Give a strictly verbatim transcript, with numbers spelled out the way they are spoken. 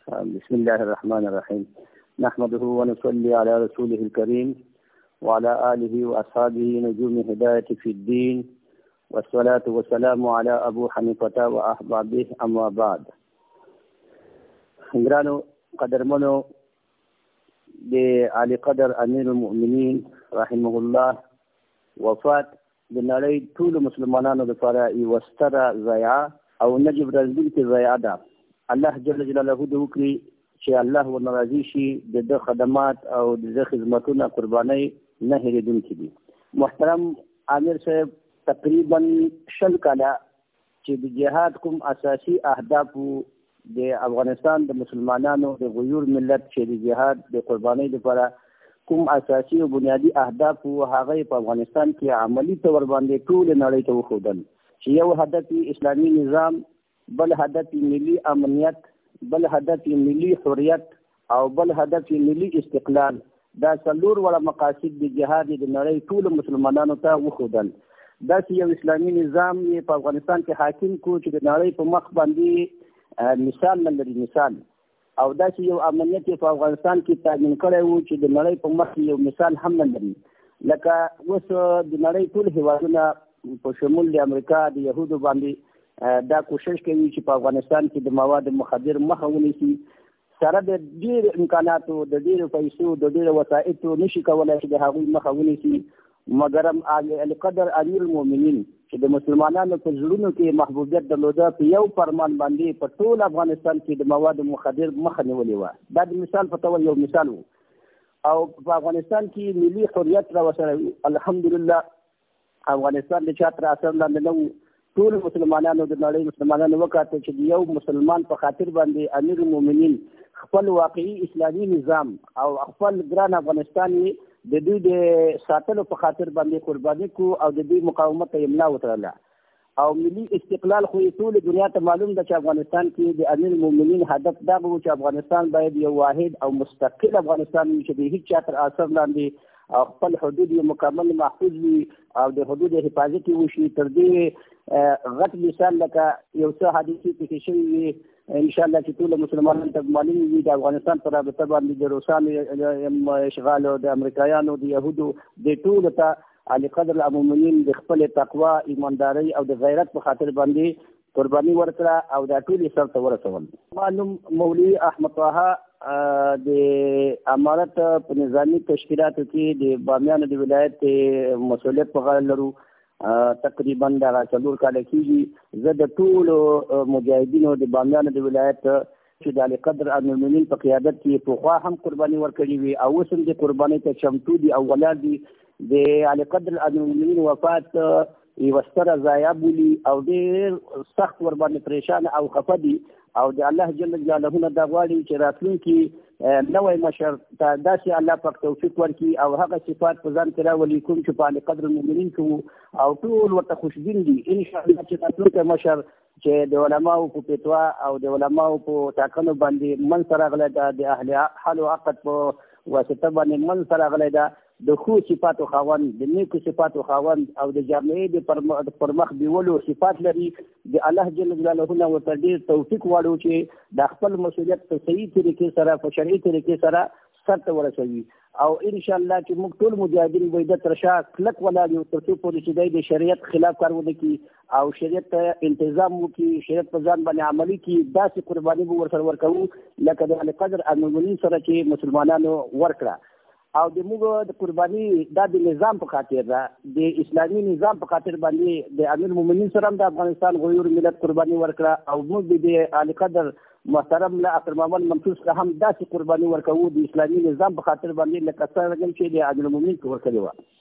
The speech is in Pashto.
بسم الله الرحمن الرحيم نحمده ونصلي على رسوله الكريم وعلى آله وأصحابه نجوم هداية في الدين والصلاة والسلام على أبو حنيفة وأحبابه أما بعد. ګرانو قدرمنو د علی قدر امیر المؤمنین رحمه الله وفات د نړۍ ټول مسلمانانو لپاره یوه ستره ضایعه او نجب رزقونکې ضایعه ده. الله جل جلاله دې وکړي چې الله ورنه راضي شي، د ده خدمات او د ده خدمتونه قربانۍ نه هېرېدونکي دي. محترم امیر صاحب تقریبا شل کاله چې د جهاد کوم اساسي اهدافو د افغانستان د مسلمانانو د غیور ملت چې د جهاد د قربانۍ لپاره کوم اساسي او بنیادي اهداف و هغه په افغانستان کې عملي تور باندې ټول نړۍ ته وښودل چې یو هدف اسلامي نظام، بل هدف ملي امنیت، بل هدف ملي حریت او بل هدف ملي استقلال. دا څلور وړه مقاصد د جهاد د نړۍ ټول مسلمانانو ته وښودل. داسې یو اسلامي نظام یې په افغانستان کې حاکم کو چې د نړۍ په مخ باندې مثال نه لري مثال، او داسې یو امنیت په افغانستان کې تامین کړی و چې د نړۍ په مخ یو مثال هم نه لري. لکه اوس د نړۍ ټول هېوادونه په شمول د امریکا د یهودو باندې دا کوشش کوي چې په افغانستان کې د مواد مخدر مخه ونیسي، سره د ډېرو امکاناتو، د ډېرو پیسو، د ډېرو وسایطو نشي کولی چې د هغوی مخه ونیسي. مګرم علی قدر امیر المؤمنین چې د مسلمانانو په زړونو کې محبوبیت درلوده، په یو فرمان باندې په ټول افغانستان کې د مواد مخدر مخه نیولې وه. دا د مثال په ډول یو مثال و، او په افغانستان کې ملي حریت را وسره الحمدلله افغانستان د چا تر اثر لاندې نه و. ټول مسلمانانو د نړۍ مسلمانانو وکاته چې د یو مسلمان په خاطر باندې امیر المؤمنین خپل واقعي اسلامي نظام او خپل ګران افغانستان د دوی د ساتلو په خاطر باندې قرباني کو او د دوی مقاومت ته املا وتړله. او ملي استقلال خو ټول دنیا ته معلوم ده چې افغانستان کې د امیر المؤمنین هدف دا و چې افغانستان باید یو واحد او مستقل افغانستان وي چې د هیڅ چا تر اثر لاندې او خپل حدود یې مکمل محفوظ وي او د حدود حفاظت یې وشي. تر دې غټ مثال لکه یو څه حادثې پېښې شوي وي، انشاءالله چې ټولو مسلمانانو ته معلوم وي د افغانستان په رابطه باندې د روسانو اشغال او د امریکایانو د یهودو د ټولو ته علی قدر المؤمنین د خپل تقوا، ایماندارۍ او د غیرت په خاطر باندې قرباني ورکړه او دا ټول یې سر ته ورسول. معلوم مولوي احمد طه د امارت په نظامي تشکیلاتو کې د بامیانو د ولایت مسؤلیت په غاړه لرو. تقریبا دغه څلور کاله کېږي زه د ټولو مجاهدینو د بامیانو د ولایت چې د علی قدر المؤمنین په قیادت کې پخوا هم قرباني ورکړې وي او اوس هم د قربانۍ ته چمتو دي او ولاړ دي. د علی قدر المؤمنین وفات یوه ستره ضایعه بولي او ډېر سخت ورباندې پریشان او خفه دي، او د الله جل جلاله نه دا غواړي چې راتلونکي نوی مشر ته داسې الله پاک توفیق ورکړي او هغه صفات په ځان کې راولي کوم چې په علی قدر المؤمنین کې او ټول ورته خوشبین دي. انشاءالله چې راتلونکی مشر چې د علماو په فتوا او د علماو په ټاکنو باندې منځ ته راغلی ده، د اهل حل و عقد په واسطه باندې منځ ته راغلی ده، د ښو صفاتو خاوند، د نیکو صفاتو خاوند او د جامعې د پرمخ بیولو صفات لري. د الله جل جلاله نه ورته ډېر توفیق غواړو چې د خپل مسؤلیت په صحیح طریقې سره په شرعي طریقې سره سر ته ورسوي. او انشاءالله چې موږ ټول مجاهدین به د تر شا کلک ولاړ یو تر څو پورې چې دی د شریعت خلاف کار ونه کړي او شریعت ته انتظام وکړي، شریعت په ځان باندې عملي کړي. داسې قرباني به ورسره ورکوو لکه د علی قدر المؤمنین سره چې مسلمانانو ورکړه. او د موږ د قرباني دا د نظام په خاطر ده، د اسلامي نظام په خاطر باندې د امیر المؤمنین سره هم د افغانستان غیور ملت قرباني ورکړه او موږ د علی قدر محترم له اکرمامل منصور سره هم داسې قرباني ورکوو د اسلامي نظام په خاطر باندې لکه څنګه چې د امیر المؤمنین ورکړې وه.